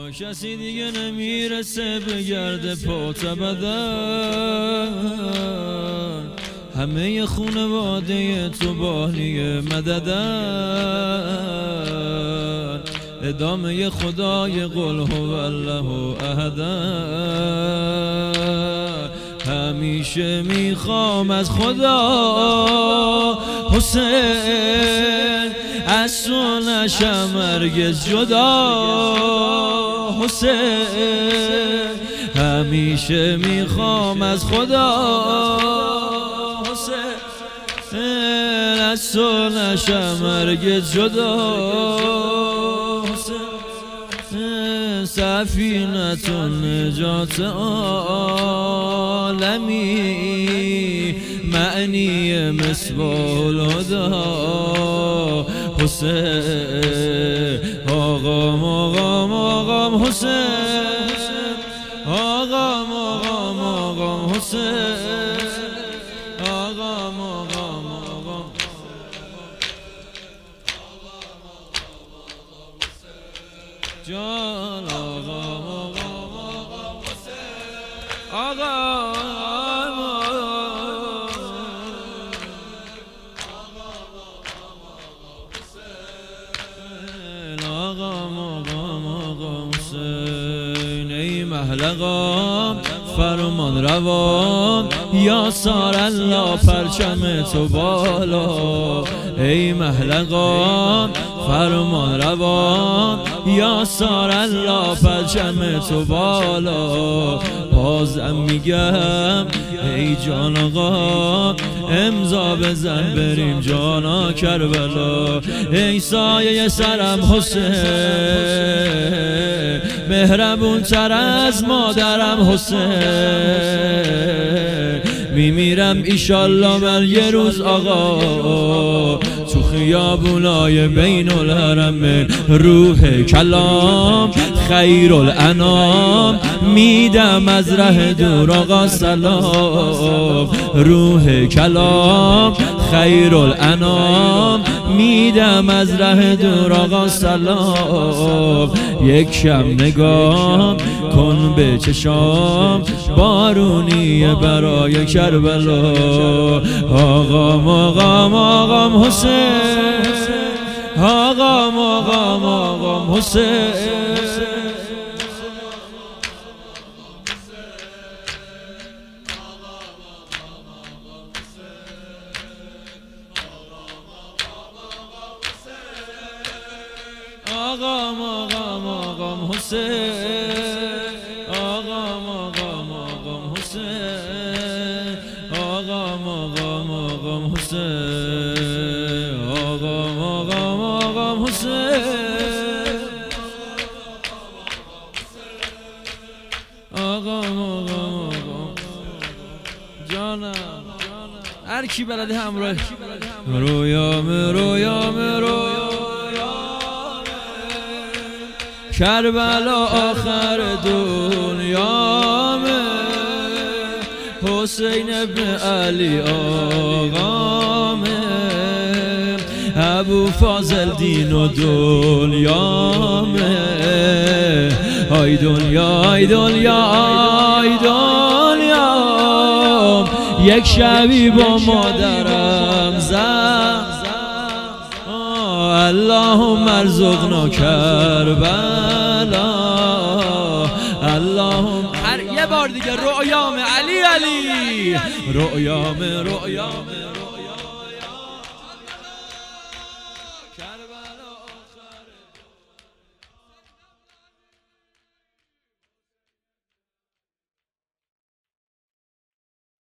کسی دیگه نمیرسه به گرد پات بدن، همه خونواده تو باهلی مددن، ادامه خدای قل هو الله احدن. همیشه میخوام از خدا حسین، از تو نشم هرگز جدا حسین. همیشه میخوام از خدا حسین، از تو نشم هرگز جدا حسین. سفینة نجات عالمی، معنی مصباح الهدی حسین. آقام آقام آقام حسین، آقام آقام آقام حسین، آقام آقام آقام جان، آقام آقام آقام حسین، آقام محلقام فرمان روان، یا سار الله پرچم تو بالا. ای محلقام فرمان روان، یا سار الله پرچم تو بالا. بازم میگم ای جان آقا، امضا بزن بریم جانا کربلا. ای سایه سرم حسین، مهربون تر از مادرم حسین. میمیرم ایشالله من یه روز آقا، تو خیابونای بین الحرم. روح کلام خیر الانام، میدم از ره دور آقا سلام. روح کلام خیر الانام، میدم از ره دور آقا سلام. یک شب نگاه کن به چشام، بارونیه برای کربلا. آقام آقام آقام حسین، آقام آقام آقام حسین. آقام آقام آقام حسین، آقام آقام آقام حسین، آقام آقام آقام حسین، آقام آقام آقام حسین، آقام آقام آقام جانم. هر کی بلده همراه رویام رویام رویام کربلا آخر دنیام. حسین ابن علی آقام، ابو فاضل دین و دنیام. آی دنیا آی دنیا آی دنیا، یک شبی با مادرم زد. اللهم ارزقنا کربلا، اللهم. هر یه بار دیگه رویام علی علی، رویام رویام.